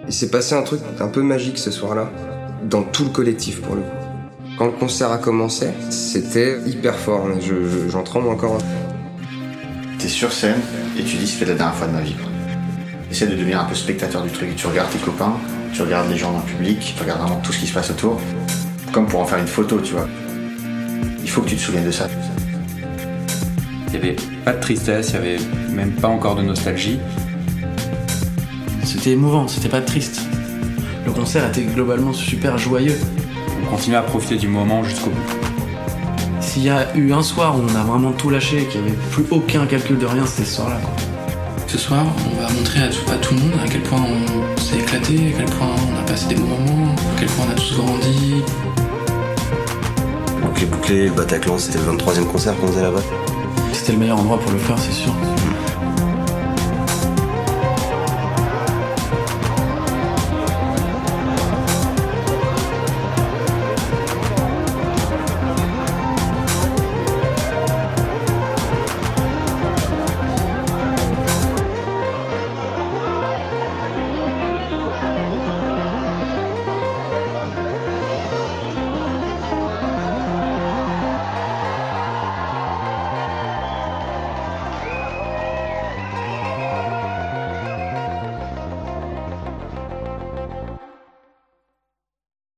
Il s'est passé un truc un peu magique ce soir-là, dans tout le collectif pour le coup. Quand le concert a commencé, c'était hyper fort, j'en tremble encore. T'es sur scène et tu dis c'est la dernière fois de ma vie. Essaie de devenir un peu spectateur du truc. Tu regardes tes copains, tu regardes les gens dans le public, tu regardes vraiment tout ce qui se passe autour, comme pour en faire une photo, tu vois. Il faut que tu te souviennes de ça. Il n'y avait pas de tristesse, il n'y avait même pas encore de nostalgie. C'était émouvant, c'était pas triste. Le concert était globalement super joyeux. On continuait à profiter du moment jusqu'au bout. S'il y a eu un soir où on a vraiment tout lâché et qu'il n'y avait plus aucun calcul de rien, c'était ce soir-là, quoi. Ce soir, on va montrer à tout le monde à quel point on s'est éclaté, à quel point on a passé des bons moments, à quel point on a tous grandi. Donc les Bouclés, le Bataclan, c'était le 23e concert qu'on faisait là-bas. C'était le meilleur endroit pour le faire, c'est sûr.